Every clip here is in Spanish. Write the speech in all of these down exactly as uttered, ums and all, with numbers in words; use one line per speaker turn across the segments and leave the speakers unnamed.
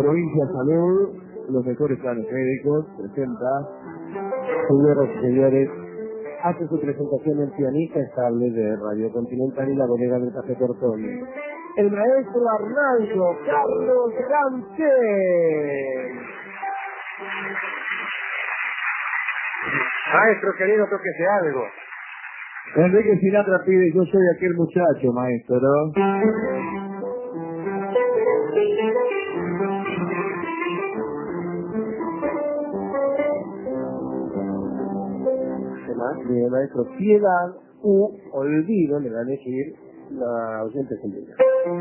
Provincia Salud, los mejores planes médicos, presenta, señoras y señores, hace su presentación el pianista estable de Radio Continental y la bodega del Café Tortoni, el maestro Arnaldo Carlos Ganché.
Maestro querido, tóquese algo.
Enrique Sinatra pide, yo soy aquel muchacho, maestro, ¿no? ¿Qué más? Bien, maestro, piedad u olvido, le van a elegir la oyente femenina.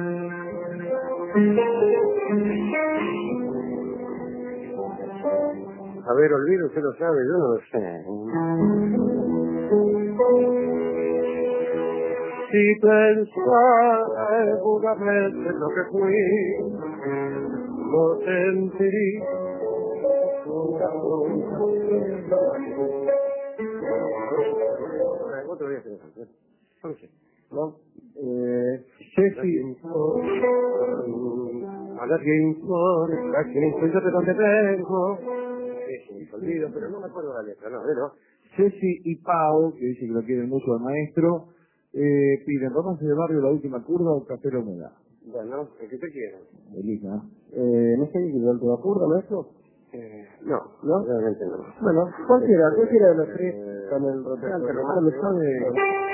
A ver, olvido, usted lo sabe, yo no lo sé. Si pensara alguna vez en lo que fui, no sentiría una otro día se me canción. ¿Por qué?
¿No? Eh, Ceci.
A nadie importa que encuentre donde vengo. Sí, me olvido, pero no me acuerdo la letra, no, ¿no?
Ceci y Pau, que dice que lo quieren mucho al maestro, eh, piden romance de barrio, la última curva o café la humedad.
Bueno, el que usted quiera.
Elisa. Eh, ¿No sé qué la última curva, maestro?
Eh, no,
¿No?
realmente no.
Bueno, cualquiera, cualquiera de los tres
Eh,
con el rotante,
pero
no le sabe.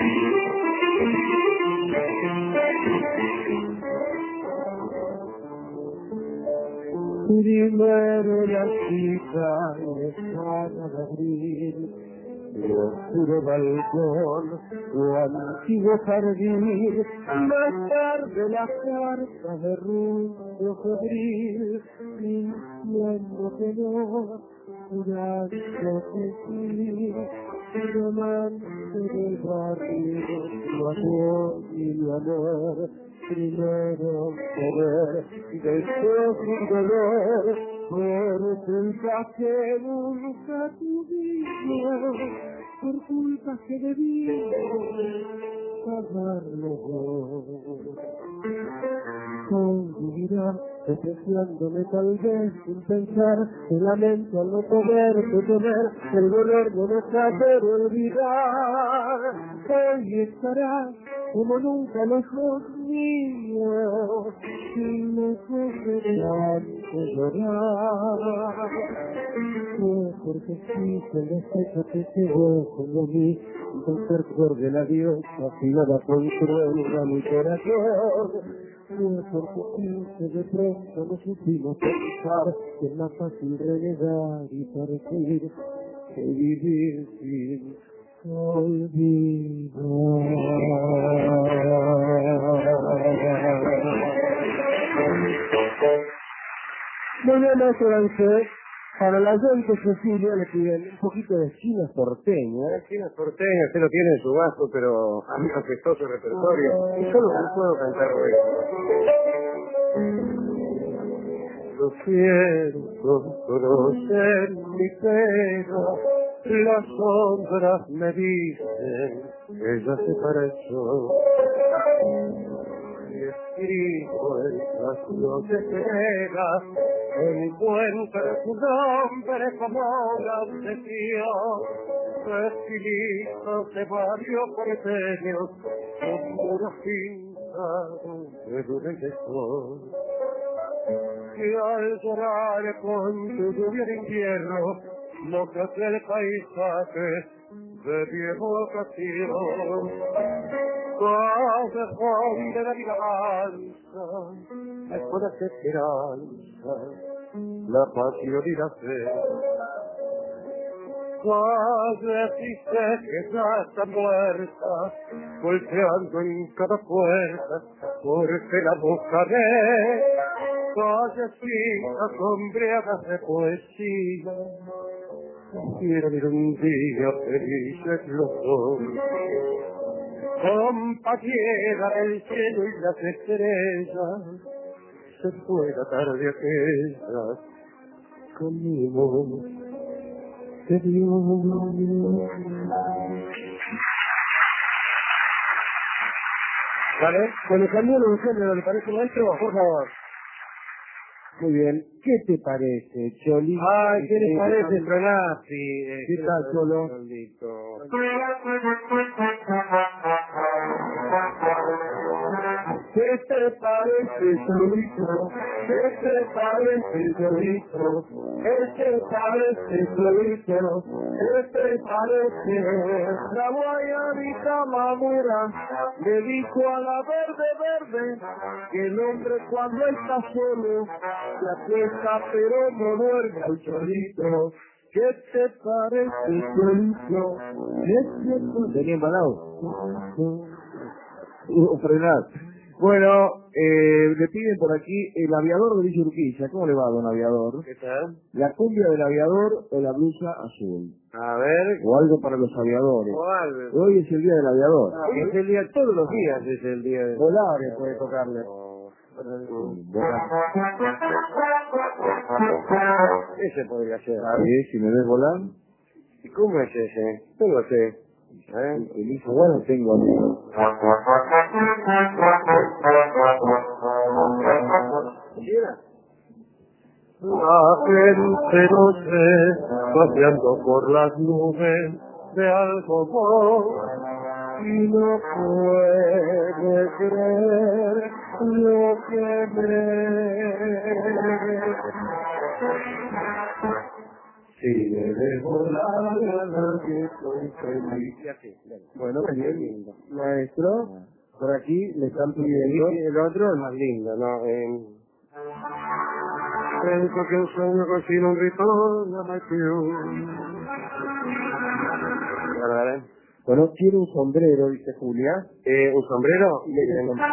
Primero la chica lejana de abril, el oscuro balcón, tu antiguo jardín, más tarde la carta de rumbo febril, fingiendo que no, jurando que sí, el amante del barrio, tu amor y mi amor. Primero poder, después un dolor, por culpa que nunca tuvimos, por culpa que debimos pagarlo. Convivirá, despreciándome tal vez sin pensar, el lamento al no poderte tener, el dolor de no saber olvidar. Hoy estarás como nunca lejos mío, sin lejos de tanto llorar. Fue porque sí, el despecho que llegó como mí, del terror de la diosa, afilada con crueldad mi corazón. Fue porque sí, que de pronto no supimos pensar que es más fácil renegar y partir que vivir sin olvidar. Muy bien, maestro Ganché. Para la gente Cecilia le piden un poquito de esquina porteña.
La esquina porteña, usted lo tiene en su vaso, pero a mí me afectó su repertorio. Y solo no puedo cantar eso. Lo siento, conocer mi pena. Las sombras me dicen que ya se pareció. Y escribo en las noches negras, encuentro tu nombre como una obsesión. Estilizos de barrio porteños, con pura finta de luna y de sol. Que al llorar con tu lluvia de invierno, mocas el paisaje de vieja ocasión. Callejón de la vida mansa, escuelas de esperanza, la pasión y la fe. Calles y sé que ya está muerta, golpeando en cada puerta, porque la buscaré. Calles fijas, sombreadas de poesía, quiero ver un día felices los dos. Compañera del cielo y las estrellas, se fue la tarde aquella conmigo. Te dio. Vale, cuando cambió el género, ¿le parece, maestro? Por favor.
Muy bien. ¿Qué te parece, Choli?
Ay, ¿qué les parece, Pronazzi? Eh,
¿Qué tal, Cholo?
Cholito?
¿Qué te parece, Cholito? ¿Qué te parece, Cholito? ¿Qué te parece, Cholito? ¿Qué te parece? La guayabita madura le dijo a la verde verde que el hombre cuando está solo se acuesta pero no duerme al Cholito. ¿Qué te parece, Cholito? ¿Qué te ¿Tenía embalado? Uh, frenar. Bueno, eh, le piden por aquí el aviador de Villa Urquiza. ¿Cómo le va, don aviador?
¿Qué tal?
¿La cumbia del aviador o la blusa azul?
A ver.
O algo para los aviadores.
¿Cuál?
Hoy es el día del aviador.
Hoy es el día, todos los días es el día de...
Volare puede tocarle.
Ese podría ser.
Sí, si me ves volar.
¿Y cómo es ese? No lo sé. ¿Eh?
El hijo bueno tengo amigo.
¿Sí era? La gente no sé, paseando por las nubes de algodón, y no puede creer lo que ve. Si debe volar, que soy feliz. Y así,
Bueno,
muy
bien,
lindo.
maestro, por aquí le están pidiendo.
Y el otro es más lindo, ¿no? Eh, Penso che un sogno così non ritorna mai più. Guardare.
Bueno, quiere un sombrero, dice Julia.
Eh, ¿Un sombrero?
Quiere un sombrero.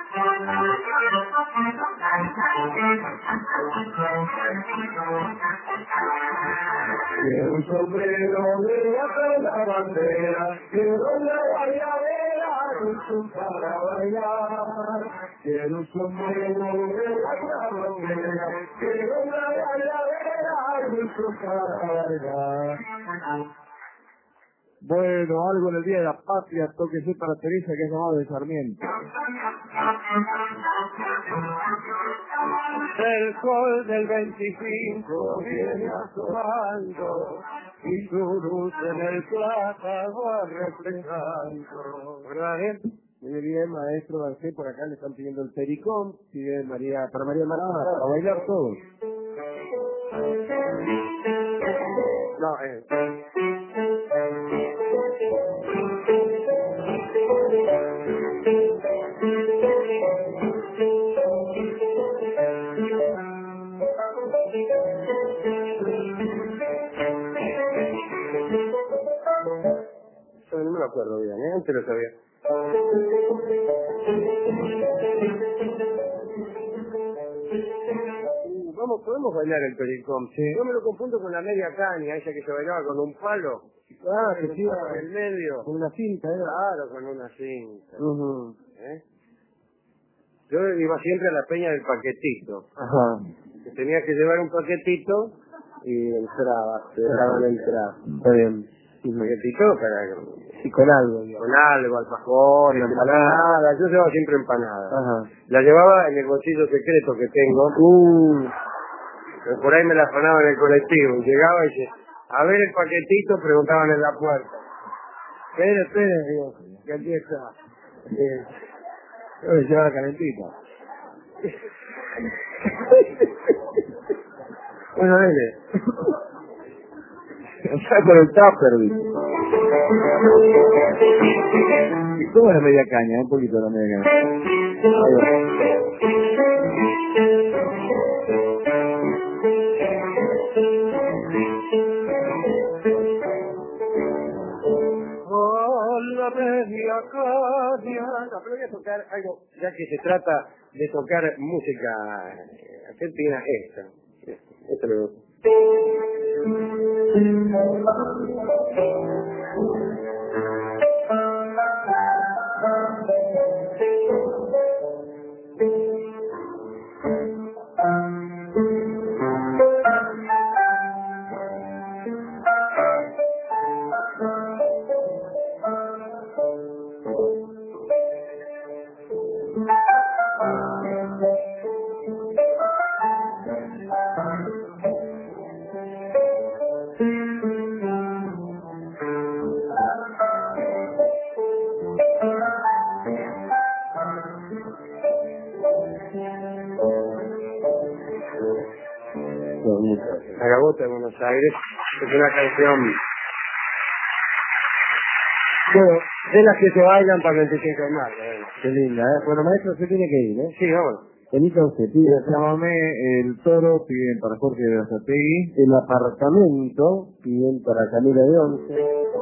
Quiero un sombrero de la bandera, quiero una guayabera, un para bailar. Quiero un sombrero de la bandera, quiero una guayabera, un para bailar.
Bueno, algo en el Día de la Patria, tóquese para Teresa, que es llamado de Sarmiento.
El sol del veinticinco viene asomando y su luz en el plata va reflejando.
¿Verdad, eh? Muy bien, maestro Garcés, por acá le están pidiendo el pericón, pide María, para María Marta, a bailar todos.
No, eh. No me lo acuerdo bien, ¿eh? Antes lo sabía. Vamos, podemos bailar el pericón.
Sí.
Yo me lo confundo con la media caña, esa que se bailaba con un palo.
Ah, que sí,
En el medio.
con una cinta, ¿eh?
Claro, con una cinta.
Uh-huh.
¿Eh? Yo iba siempre a la peña del paquetito.
Ajá.
Que tenía que llevar un paquetito y entraba, te dejaban entrar.
Está bien.
Un paquetito para...
Y con algo, digamos.
con algo, alfajores,
Empanada.
empanadas. Yo llevaba siempre empanadas.
Ajá.
La llevaba en el bolsillo secreto que tengo.
Uh.
Pero por ahí me la afanaba en el colectivo. Llegaba y decía, a ver el paquetito, preguntaban en la puerta.
Espere, espere, digo, que aquí está. Eh, Debe llevar calentita.
Bueno, dele.
Está con el tupper, dice. ¿Y cómo es la media caña? Un poquito la media caña. Ahí va.
Con la media caña. No, pero voy a tocar algo, ya que se trata de tocar música eh, argentina, esta. Esto lo La Gavota de Buenos Aires es una canción bueno, de las que se bailan para el veinticinco de marzo. ¿Eh?
Qué linda, ¿eh? Bueno, maestro, se tiene que ir, ¿eh?
Sí, vamos.
Elisa, usted pide
Llámame el toro, piden para Jorge de Azategui.
el apartamento, piden para Camila de Once.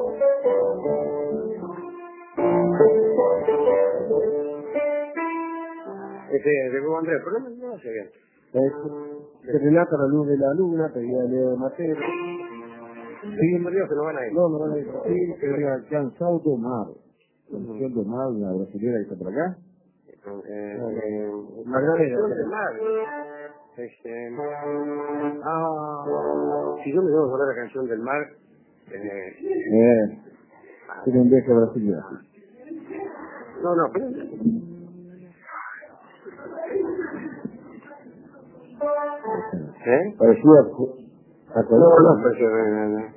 Este, de Hugo Andrés, pero no, no sé bien.
Serenata la luz de la luna, pedida de Leo de Matero.
Sí, en Dios que no van a ir.
No, no van a ir.
Sí, sería Cansado de Mar. Canción de Mar, una brasilera que está por acá.
Eh, eh,
Magdalena.
del mar. Este, ah, si yo me debo acordar la canción del mar, eh,
Eh, tiene un viaje a Brasilia.
no, no, pero ¿eh?
Parecía a
No,
Colón.
no, pero eh, eh,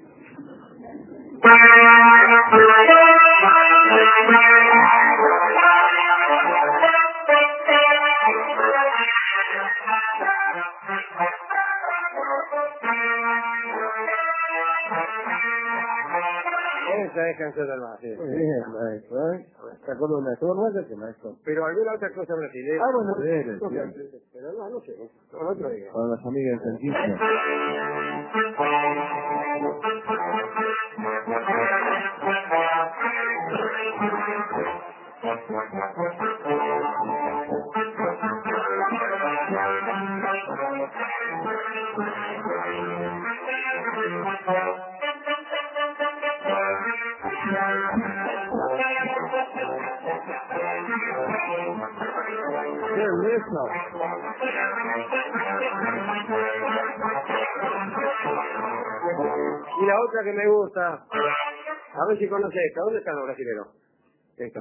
esa es canción del mar, sí.
Muy bien, maestro, ¿eh? ¿Se acuerda de maestro? No es que maestro.
Pero alguna otra cosa brasileña.
Ah, bueno,
Brasileña,
no,
sí.
pero no, no sé, no, otro día.
Para las amigas de Sanquista.
¿Qué es eso?
Y la otra que me gusta, a ver si conoce esta, ¿dónde están los brasileños? Esta.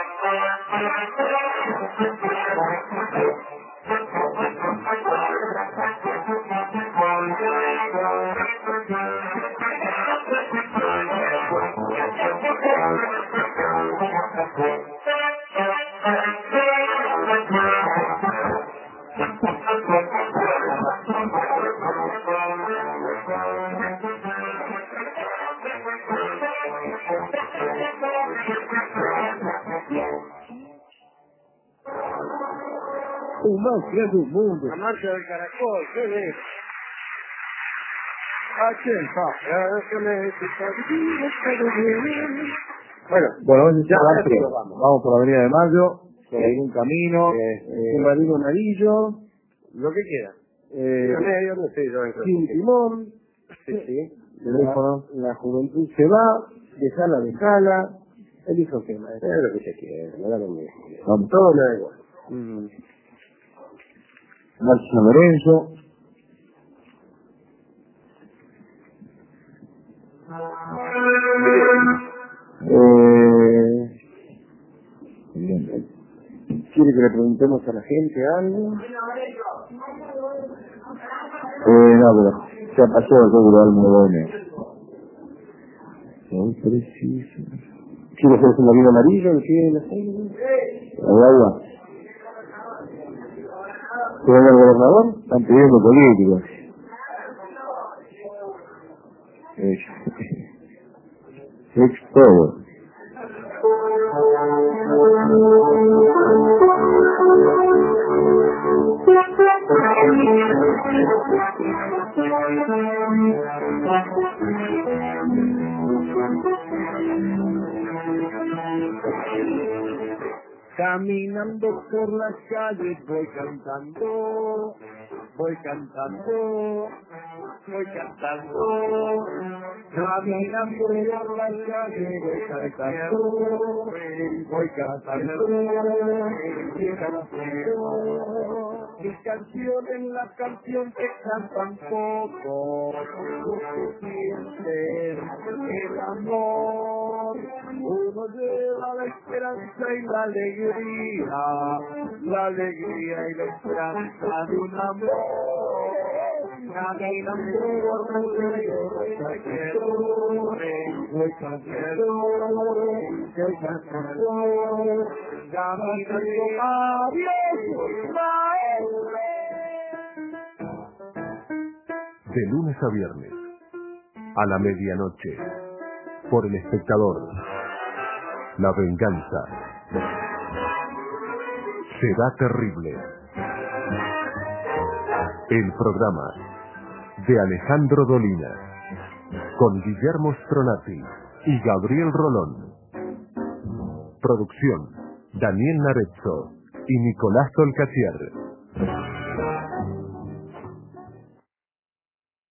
O más grande do mundo.
La marcha del caracol, ¿qué es?
Aquí está.
Bueno,
Bueno, vamos a
ya,
ya,
ya sí, vamos.
vamos por la Avenida de Mayo, por algún camino.
Eh,
Un marino amarillo,
lo que quiera.
eh,
A medio, no sé, yo entro.
sin timón.
Sí, sí.
Teléfono.
La, la juventud se va, dejala, dejala. Elijo que maestro.
Es lo que se quiere, no da lo mismo.
Vamos.
Todo me da igual.
Mm.
Marcha San Lorenzo.
Eh,
Bien.
¿Quiere que le preguntemos a la gente algo?
Eh, no, pero ya pasó el seguro al Modones. Muy preciso.
¿Quiere hacer un marino amarillo? ¿Quiere la sangre?
¿Hay agua?
¿Quiere ver al gobernador?
Están pidiendo políticos. Es, es todo.
Caminando por las calles voy cantando, voy cantando, voy cantando. Caminando por las calles voy cantando, voy cantando, voy cantando. Mi canción es la canción que cantan todos los que sienten el amor. Uno lleva la esperanza y la alegría, la alegría y la esperanza de un amor.
De lunes a viernes, a la medianoche, por El Espectador. La venganza será terrible. El programa de Alejandro Dolina, con Guillermo Stronati y Gabriel Rolón. Producción, Daniel Narezzo y Nicolás Tolcatier.